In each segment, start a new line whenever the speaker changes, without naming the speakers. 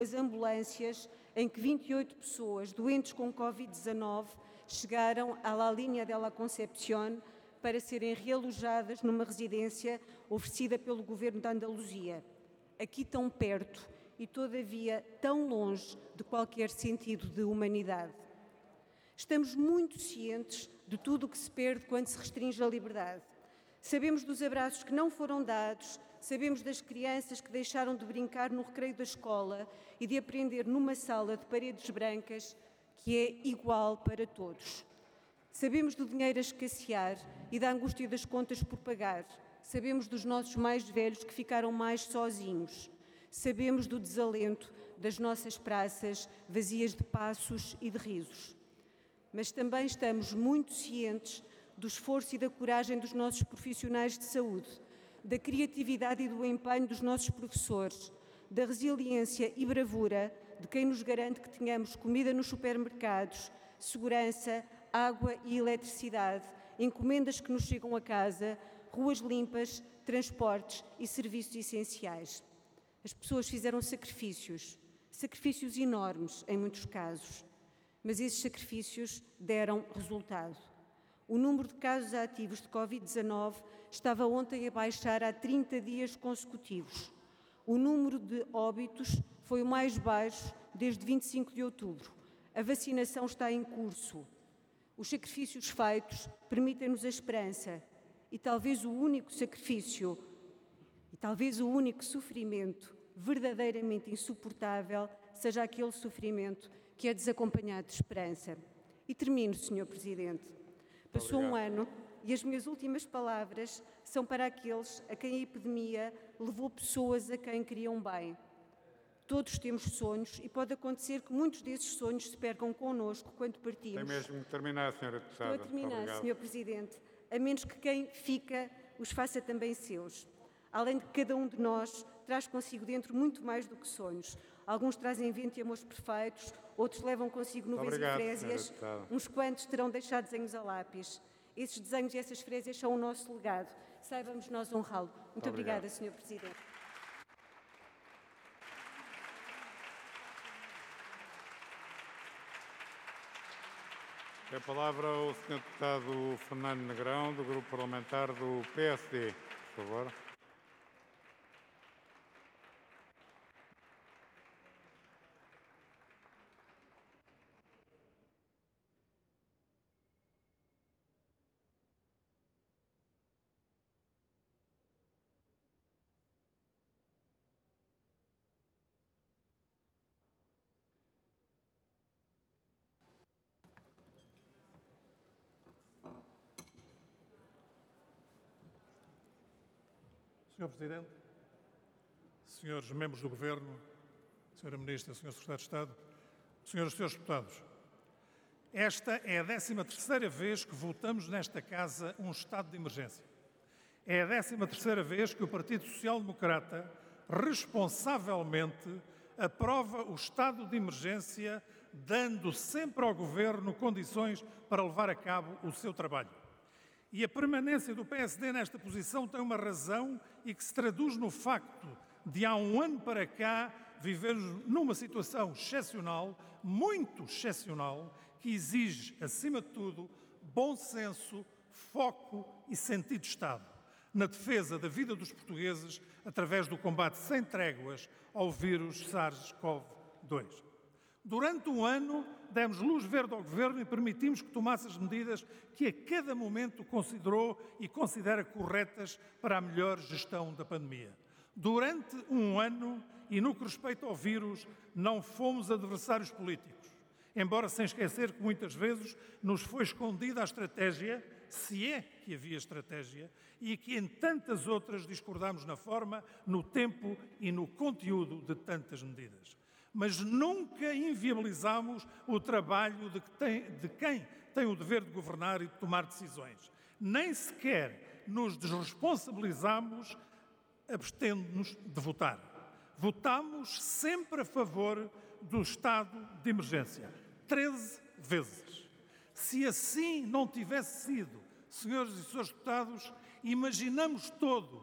as ambulâncias em que 28 pessoas doentes com Covid-19 chegaram à La Línea de la Concepción para serem realojadas numa residência oferecida pelo Governo da Andaluzia. Aqui tão perto e, todavia, tão longe de qualquer sentido de humanidade. Estamos muito cientes de tudo o que se perde quando se restringe a liberdade. Sabemos dos abraços que não foram dados, sabemos das crianças que deixaram de brincar no recreio da escola e de aprender numa sala de paredes brancas que é igual para todos. Sabemos do dinheiro a escassear e da angústia das contas por pagar. Sabemos dos nossos mais velhos que ficaram mais sozinhos. Sabemos do desalento das nossas praças vazias de passos e de risos. Mas também estamos muito cientes do esforço e da coragem dos nossos profissionais de saúde, da criatividade e do empenho dos nossos professores, da resiliência e bravura de quem nos garante que tenhamos comida nos supermercados, segurança, água e eletricidade, encomendas que nos chegam a casa, ruas limpas, transportes e serviços essenciais. As pessoas fizeram sacrifícios enormes em muitos casos, mas esses sacrifícios deram resultado. O número de casos ativos de Covid-19 estava ontem a baixar há 30 dias consecutivos. O número de óbitos foi o mais baixo desde 25 de outubro. A vacinação está em curso. Os sacrifícios feitos permitem-nos a esperança e talvez o único sacrifício e talvez o único sofrimento verdadeiramente insuportável seja aquele sofrimento que é desacompanhado de esperança. E termino, Sr. Presidente. Passou um ano e as minhas últimas palavras são para aqueles a quem a epidemia levou pessoas a quem queriam bem. Todos temos sonhos e pode acontecer que muitos desses sonhos se percam connosco quando partimos.
Tem mesmo que terminar, Sra. Deputada.
Estou a terminar, Sr. Presidente, a menos que quem fica os faça também seus. Além de que cada um de nós traz consigo dentro muito mais do que sonhos. Alguns trazem vento e amores perfeitos, outros levam consigo nuvens e frésias, uns quantos terão deixado desenhos a lápis. Esses desenhos e essas frésias são o nosso legado. Saibamos nós honrá-lo. Muito obrigada, Sr. Presidente.
A palavra ao Sr. Deputado Fernando Negrão, do Grupo Parlamentar do PSD. Por favor.
Sr. Presidente, Senhores Membros do Governo, Sra. Ministra, Sr. Secretário de Estado, Senhoras e Senhores Deputados, esta é a 13ª vez que votamos nesta Casa um estado de emergência. É a 13ª vez que o Partido Social Democrata responsavelmente aprova o estado de emergência, dando sempre ao Governo condições para levar a cabo o seu trabalho. E a permanência do PSD nesta posição tem uma razão e que se traduz no facto de há um ano para cá vivermos numa situação excepcional, muito excepcional, que exige, acima de tudo, bom senso, foco e sentido de Estado, na defesa da vida dos portugueses através do combate sem tréguas ao vírus SARS-CoV-2. Durante um ano, demos luz verde ao Governo e permitimos que tomasse as medidas que a cada momento considerou e considera corretas para a melhor gestão da pandemia. Durante um ano, e no que respeita ao vírus, não fomos adversários políticos, embora sem esquecer que muitas vezes nos foi escondida a estratégia, se é que havia estratégia, e que em tantas outras discordámos na forma, no tempo e no conteúdo de tantas medidas. Mas nunca inviabilizámos o trabalho de quem tem o dever de governar e de tomar decisões. Nem sequer nos desresponsabilizámos abstendo-nos de votar. Votámos sempre a favor do estado de emergência. 13 vezes. Se assim não tivesse sido, senhores e senhores deputados, imaginamos todos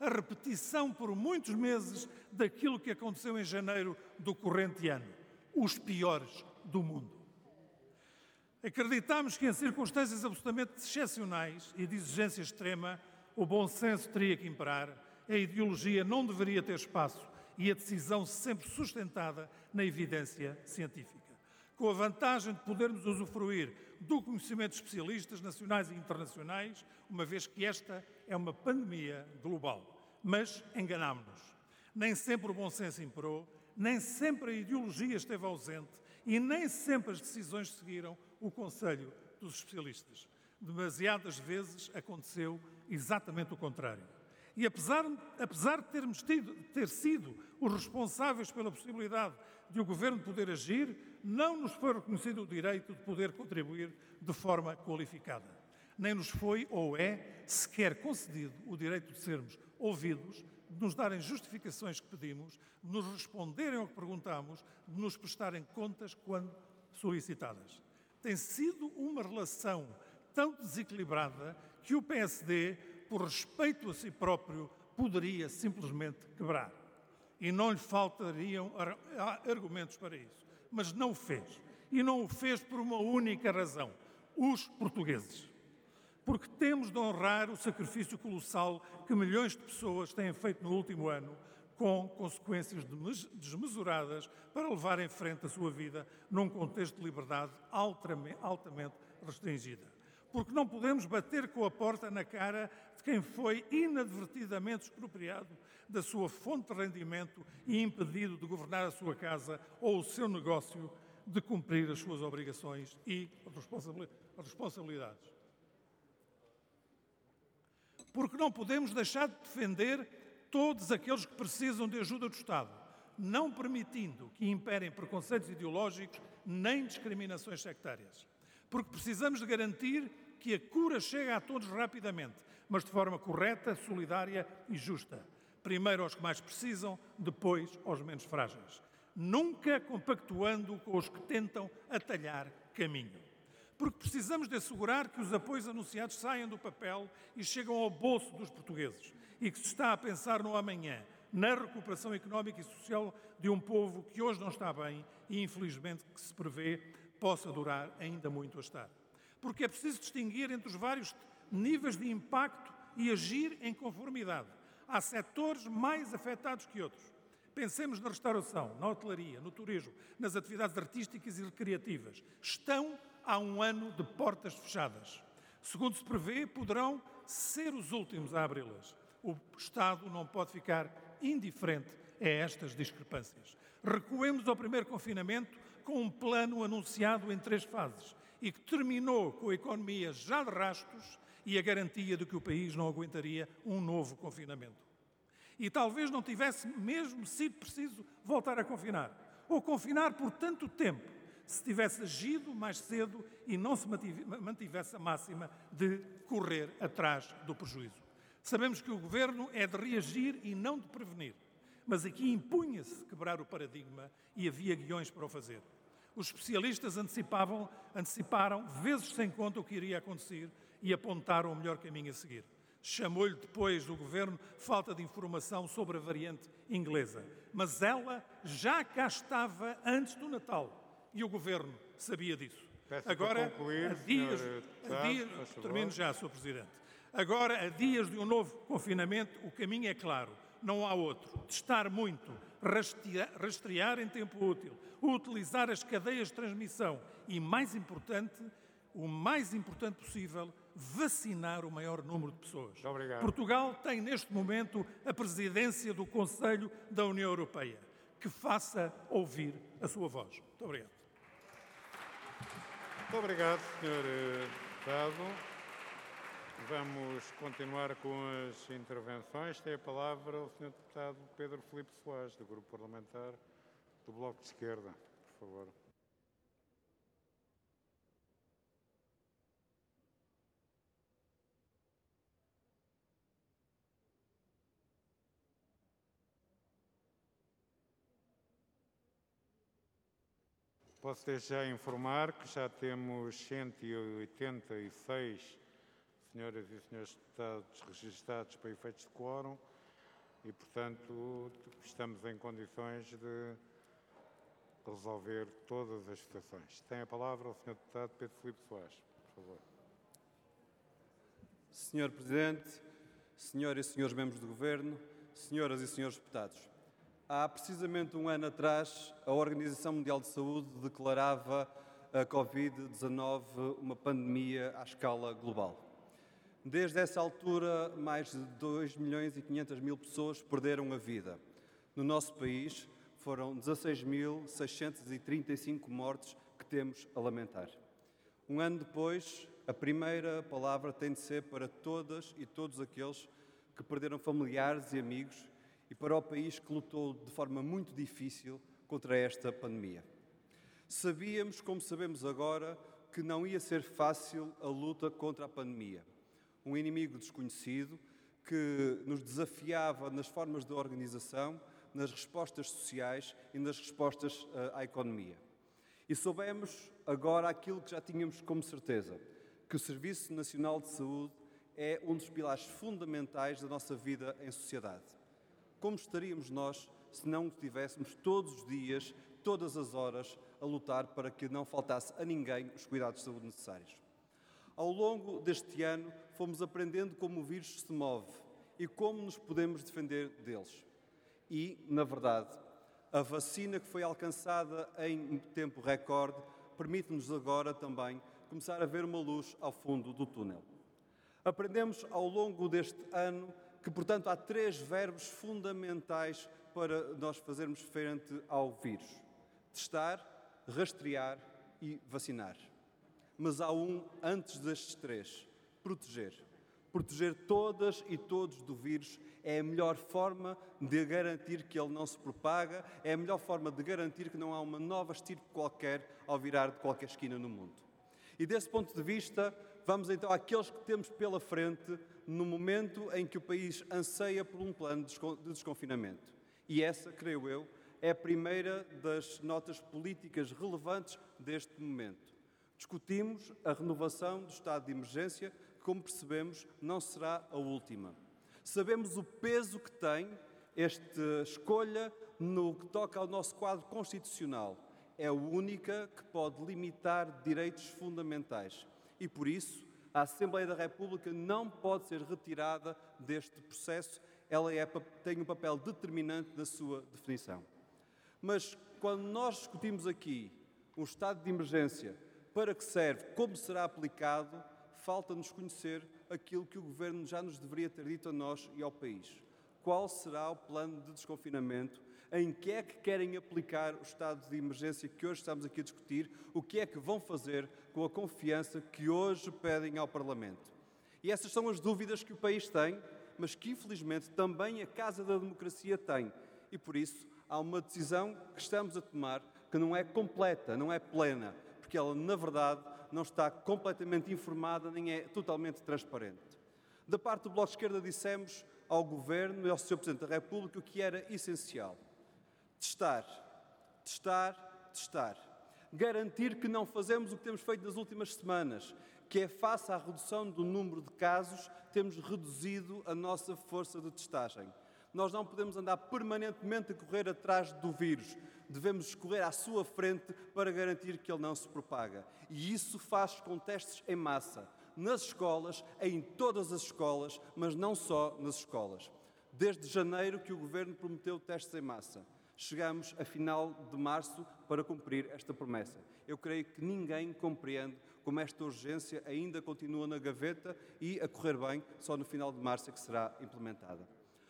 a repetição por muitos meses daquilo que aconteceu em janeiro do corrente ano. Os piores do mundo. Acreditamos que em circunstâncias absolutamente excepcionais e de exigência extrema, o bom senso teria que imperar, a ideologia não deveria ter espaço e a decisão sempre sustentada na evidência científica. Com a vantagem de podermos usufruir do conhecimento de especialistas nacionais e internacionais, uma vez que esta é uma pandemia global. Mas enganámo-nos. Nem sempre o bom senso imperou, nem sempre a ideologia esteve ausente e nem sempre as decisões seguiram o conselho dos especialistas. Demasiadas vezes aconteceu exatamente o contrário. E apesar de ter sido os responsáveis pela possibilidade de o Governo poder agir, não nos foi reconhecido o direito de poder contribuir de forma qualificada. Nem nos foi ou é sequer concedido o direito de sermos ouvidos, de nos darem justificações que pedimos, de nos responderem ao que perguntamos, de nos prestarem contas quando solicitadas. Tem sido uma relação tão desequilibrada que o PSD, por respeito a si próprio, poderia simplesmente quebrar. E não lhe faltariam argumentos para isso. Mas não o fez. E não o fez por uma única razão: os portugueses. Porque temos de honrar o sacrifício colossal que milhões de pessoas têm feito no último ano, com consequências desmesuradas para levar em frente a sua vida num contexto de liberdade altamente restringida. Porque não podemos bater com a porta na cara de quem foi inadvertidamente expropriado da sua fonte de rendimento e impedido de governar a sua casa ou o seu negócio, de cumprir as suas obrigações e responsabilidades. Porque não podemos deixar de defender todos aqueles que precisam de ajuda do Estado, não permitindo que imperem preconceitos ideológicos nem discriminações sectárias. Porque precisamos de garantir que a cura chega a todos rapidamente, mas de forma correta, solidária e justa. Primeiro aos que mais precisam, depois aos menos frágeis. Nunca compactuando com os que tentam atalhar caminho. Porque precisamos de assegurar que os apoios anunciados saiam do papel e chegam ao bolso dos portugueses e que se está a pensar no amanhã, na recuperação económica e social de um povo que hoje não está bem e, infelizmente, que se prevê possa durar ainda muito a estar. Porque é preciso distinguir entre os vários níveis de impacto e agir em conformidade. Há setores mais afetados que outros. Pensemos na restauração, na hotelaria, no turismo, nas atividades artísticas e recreativas. Estão há um ano de portas fechadas. Segundo se prevê, poderão ser os últimos a abri-las. O Estado não pode ficar indiferente a estas discrepâncias. Recuemos ao primeiro confinamento com um plano anunciado em 3 fases e que terminou com a economia já de rastos e a garantia de que o país não aguentaria um novo confinamento. E talvez não tivesse mesmo sido preciso voltar a confinar, ou confinar por tanto tempo, se tivesse agido mais cedo e não se mantivesse a máxima de correr atrás do prejuízo. Sabemos que o Governo é de reagir e não de prevenir, mas aqui impunha-se quebrar o paradigma e havia guiões para o fazer. Os especialistas anteciparam vezes sem conta o que iria acontecer e apontaram o melhor caminho a seguir. Chamou-lhe depois o Governo falta de informação sobre a variante inglesa, mas ela já cá estava antes do Natal e o Governo sabia disso. Agora, termino já, Sr. Presidente. Agora, a dias de um novo confinamento, o caminho é claro, não há outro. Testar muito, rastrear em tempo útil, utilizar as cadeias de transmissão e, o mais importante possível, vacinar o maior número de pessoas.
Obrigado.
Portugal tem, neste momento, a presidência do Conselho da União Europeia. Que faça ouvir a sua voz. Muito obrigado.
Muito obrigado, Sr. Deputado. Vamos continuar com as intervenções. Tem a palavra o Sr. Deputado Pedro Filipe Soares, do Grupo Parlamentar do Bloco de Esquerda. Por favor. Posso desde já informar que já temos 186 senhoras e senhores deputados registados para efeitos de quórum e, portanto, estamos em condições de resolver todas as situações. Tem a palavra o Sr. Deputado Pedro Filipe Soares, por favor.
Senhor Presidente, Senhoras e Senhores Membros do Governo, Senhoras e Senhores Deputados, há precisamente um ano atrás, a Organização Mundial de Saúde declarava a Covid-19 uma pandemia à escala global. Desde essa altura, mais de 2.500.000 pessoas perderam a vida. No nosso país, foram 16.635 mortes que temos a lamentar. Um ano depois, a primeira palavra tem de ser para todas e todos aqueles que perderam familiares e amigos e para o país que lutou de forma muito difícil contra esta pandemia. Sabíamos, como sabemos agora, que não ia ser fácil a luta contra a pandemia. Um inimigo desconhecido que nos desafiava nas formas de organização, nas respostas sociais e nas respostas à economia. E soubemos agora aquilo que já tínhamos como certeza, que o Serviço Nacional de Saúde é um dos pilares fundamentais da nossa vida em sociedade. Como estaríamos nós se não estivéssemos todos os dias, todas as horas, a lutar para que não faltasse a ninguém os cuidados de saúde necessários? Ao longo deste ano, fomos aprendendo como o vírus se move e como nos podemos defender deles. E, na verdade, a vacina que foi alcançada em tempo recorde permite-nos agora também começar a ver uma luz ao fundo do túnel. Aprendemos ao longo deste ano que, portanto, há 3 verbos fundamentais para nós fazermos frente ao vírus: testar, rastrear e vacinar. Mas há um antes destes 3: proteger. Proteger todas e todos do vírus é a melhor forma de garantir que ele não se propaga, é a melhor forma de garantir que não há uma nova estirpe qualquer ao virar de qualquer esquina no mundo. E desse ponto de vista, vamos então àqueles que temos pela frente no momento em que o país anseia por um plano de desconfinamento. E essa, creio eu, é a primeira das notas políticas relevantes deste momento. Discutimos a renovação do estado de emergência, que, como percebemos, não será a última. Sabemos o peso que tem esta escolha no que toca ao nosso quadro constitucional. É a única que pode limitar direitos fundamentais. E, por isso, a Assembleia da República não pode ser retirada deste processo. Ela tem um papel determinante na sua definição. Mas, quando nós discutimos aqui um estado de emergência, para que serve, como será aplicado, falta-nos conhecer aquilo que o Governo já nos deveria ter dito a nós e ao país. Qual será o plano de desconfinamento? Em que é que querem aplicar o estado de emergência que hoje estamos aqui a discutir? O que é que vão fazer com a confiança que hoje pedem ao Parlamento? E essas são as dúvidas que o país tem, mas que infelizmente também a Casa da Democracia tem. E por isso há uma decisão que estamos a tomar que não é completa, não é plena, porque ela, na verdade, não está completamente informada nem é totalmente transparente. Da parte do Bloco de Esquerda dissemos ao Governo e ao Sr. Presidente da República o que era essencial: testar, testar, testar. Garantir que não fazemos o que temos feito nas últimas semanas, que é, face à redução do número de casos, temos reduzido a nossa força de testagem. Nós não podemos andar permanentemente a correr atrás do vírus. Devemos correr à sua frente para garantir que ele não se propaga. E isso faz com testes em massa, nas escolas, em todas as escolas, mas não só nas escolas. Desde janeiro que o Governo prometeu testes em massa. Chegamos a final de março para cumprir esta promessa. Eu creio que ninguém compreende como esta urgência ainda continua na gaveta e, a correr bem, só no final de março é que será implementada.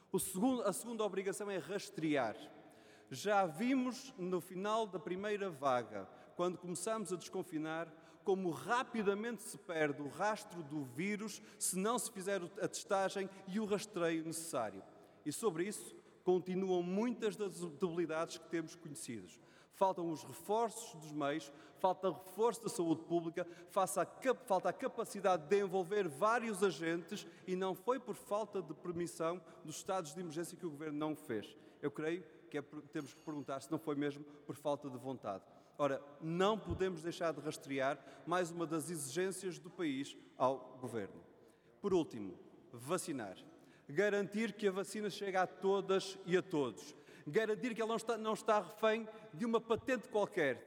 A segunda obrigação é rastrear. Já vimos no final da primeira vaga, quando começamos a desconfinar, como rapidamente se perde o rastro do vírus se não se fizer a testagem e o rastreio necessário. E sobre isso continuam muitas das debilidades que temos conhecidos. Faltam os reforços dos meios, falta o reforço da saúde pública, falta a capacidade de envolver vários agentes e não foi por falta de permissão dos estados de emergência que o Governo não o fez. Eu creio que temos que perguntar se não foi mesmo por falta de vontade. Ora, não podemos deixar de rastrear mais uma das exigências do país ao Governo. Por último, vacinar. garantir que a vacina chega a todas e a todos, garantir que ela não está refém de uma patente qualquer,